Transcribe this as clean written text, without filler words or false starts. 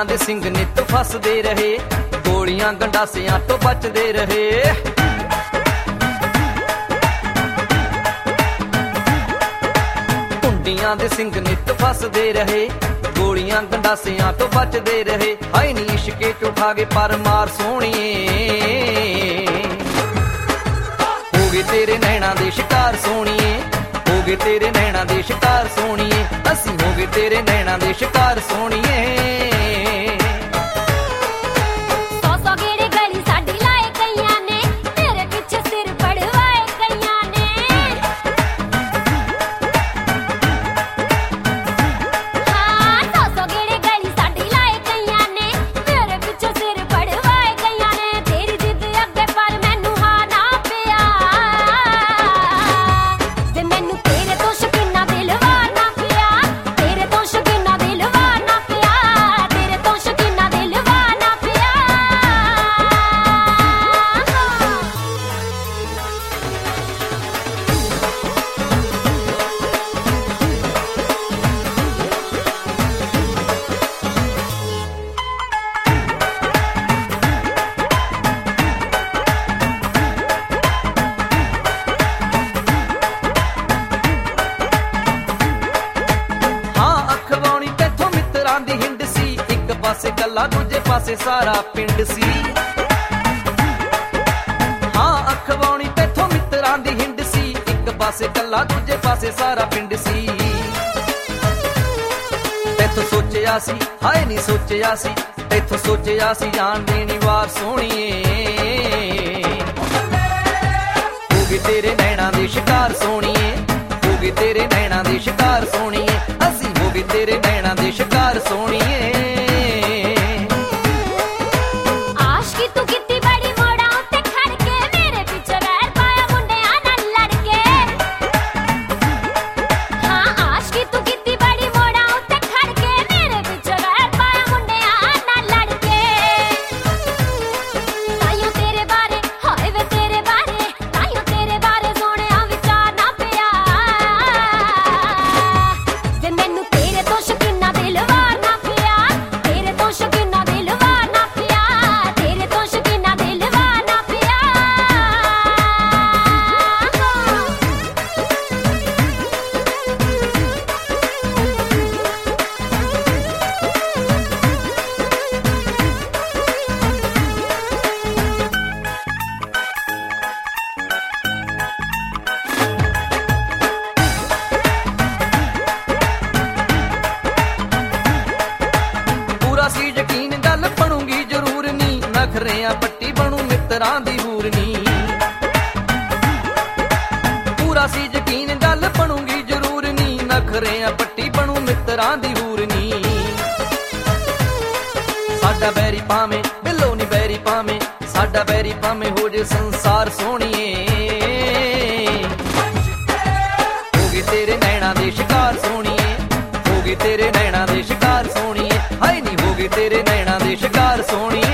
ਕੁੰਡੀਆਂ ਦੇ ਸਿੰਘ ਨਿੱਤ ਫਸਦੇ ਰਹੇ, ਗੋਲੀਆਂ ਗੰਡਾਸਿਆਂ ਤੋਂ ਬਚਦੇ ਰਹੇ। ਕੁੰਡੀਆਂ ਦੇ ਸਿੰਘ ਨਿੱਤ ਫਸਦੇ ਰਹੇ, ਗੋਲੀਆਂ ਗੰਡਾਸਿਆਂ ਤੋਂ ਬਚਦੇ ਰਹੇ। ਹਾਏ ਨੀ ਇਸ਼ਕੇ ਚ ਉਠਾ ਕੇ ਪਰ ਮਾਰ ਸੋਹਣੀਏ, ਹੋ ਗਏ ਤੇਰੇ ਨੈਣਾ ਦੇ ਸ਼ਿਕਾਰ ਸੋਹਣੀਏ, ਹੋ ਗਏ ਤੇਰੇ ਨੈਣਾ ਦੇ ਸ਼ਿਕਾਰ ਸੋਹਣੀਏ, ਅਸੀਂ ਹੋ ਗਏ ਤੇਰੇ ਨੈਣਾ ਦੇ ਸ਼ਿਕਾਰ ਸੋਹਣੀਏ। ਕੱਲਾ ਦੂਜੇ ਪਾਸੇ ਸਾਰਾ ਪਿੰਡ ਸੀ, ਹਾਂ ਅਖਵਾਉਣੀ ਤੇਥੋਂ ਮਿੱਤਰਾਂ ਦੀ ਹਿੰਡ ਸੀ, ਇੱਕ ਪਾਸੇ ਕੱਲਾ ਦੂਜੇ ਪਾਸੇ ਸਾਰਾ ਪਿੰਡ ਸੀ। ਤੈਥੋਂ ਸੋਚਿਆ ਸੀ ਹਾਏ ਨੀ ਸੋਚਿਆ ਸੀ, ਤੈਥੋਂ ਸੋਚਿਆ ਸੀ ਜਾਣ ਦੇਣੀ ਵਾਰ ਸੋਹਣੀਏ, ਹੋ ਗਏ ਤੇਰੇ ਨੈਣਾ ਦੇ ਸ਼ਿਕਾਰ ਸੋਹਣੀਏ, ਹੋ ਗਏ ਤੇਰੇ ਨੈਣਾ ਦੇ ਸ਼ਿਕਾਰ ਸੋਹਣੀਏ, ਅਸੀਂ ਹੋ ਗਏ ਤੇਰੇ ਨੈਣਾ ਦੇ ਸ਼ਿਕਾਰ ਸੋਹਣੀਏ। ਨਖਰਿਆਂ ਪੱਟੀ ਬਣੂ ਮਿੱਤਰਾਂ ਦੀ ਹੂਰ ਨੀ, ਪੂਰਾ ਸੀ ਯਕੀਨ ਗੱਲ ਬਣੂਗੀ ਜ਼ਰੂਰ ਨੀ, ਨਖਰਿਆਂ ਪੱਟੀ ਬਣੂ ਮਿੱਤਰਾਂ ਦੀ ਹੂਰ ਨੀ। ਸਾਡਾ ਬੈਰੀ ਭਾਵੇਂ ਬਿੱਲੋ ਨੀ ਬੈਰੀ ਭਾਵੇਂ, ਸਾਡਾ ਬੈਰੀ ਭਾਵੇਂ ਹੋ ਜੇ ਸੰਸਾਰ ਸੋਹਣੀਏ, ਹੋ ਗਏ ਤੇਰੇ ਨੈਣਾ ਦੇ ਸ਼ਿਕਾਰ ਸੋਹਣੀਏ, ਹੋ ਗਏ ਤੇਰੇ ਨੈਣਾ ਦੇ ਸ਼ਿਕਾਰ ਸੋਹਣੀਏ, ਹਾਏ ਨੀ ਹੋ ਗਏ ਤੇਰੇ ਨੈਣਾ ਦੇ ਸ਼ਿਕਾਰ ਸੋਹਣੀਏ।